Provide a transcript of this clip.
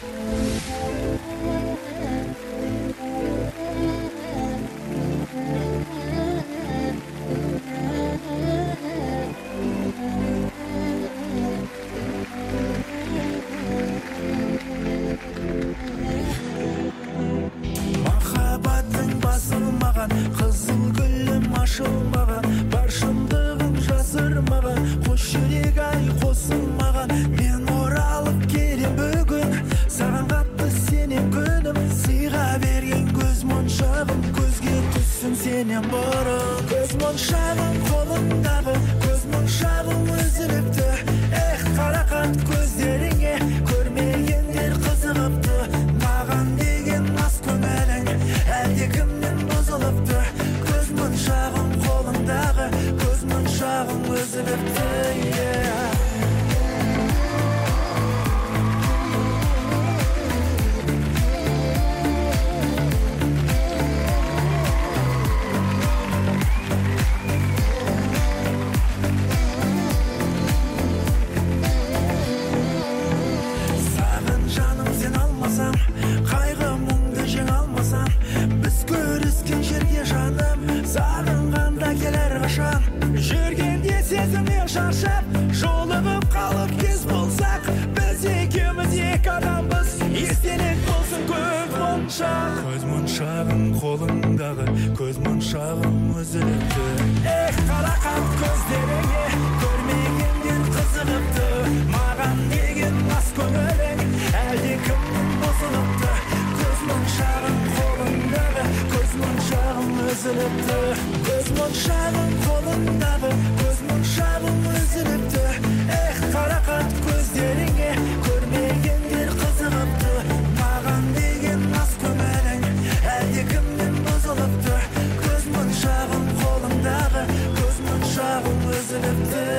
Махаббаттың басылмаған, қызыл гүлім ашылмаған, бар шындығын жасырмаған, қос жүрек ай қосылмаған. Мен оралып келем бүгін, саған қатты сенем күнім, сыйға берген көз моншағым, көзге түссін сенен бұрын. Көз моншағым қолындағы, көз моншағым үзіліпті. Қарақат көздеріңе көрмегендер қызығыпты. Маған деген мас көңілің әлде кімнен бұзылыпты. Көз моншағым қолыңдағы, көз моншағым үзіліпті. Қайғы мұңды жең алмасам, біз көріскен жерге жаным, сағынғанда келер қашан. Жүргенде сезімнен шаршап, жолығып қалып кез болсақ, біз екеуміз екі адамбыз, естелік болсын көз моншақ. Көз моншағым қолыңдағы, көз моншағым үзіліпті. Қарақат көздеріңе көрмегендер қызығыпты. Маған деген мас көңілің әлде кімнен бұзылыпты. Көз моншағым қолыңдағы, көз моншағым үзіліпті. Көз моншағым қолыңдағы, көз моншағым үзіліпті. Қарақат көздеріңе көрмегендер қызығыпты. Маған деген мас көңілің әлде кімнен бұзылыпты. Көз моншағым қолыңдағы, көз моншағым үзіліпті.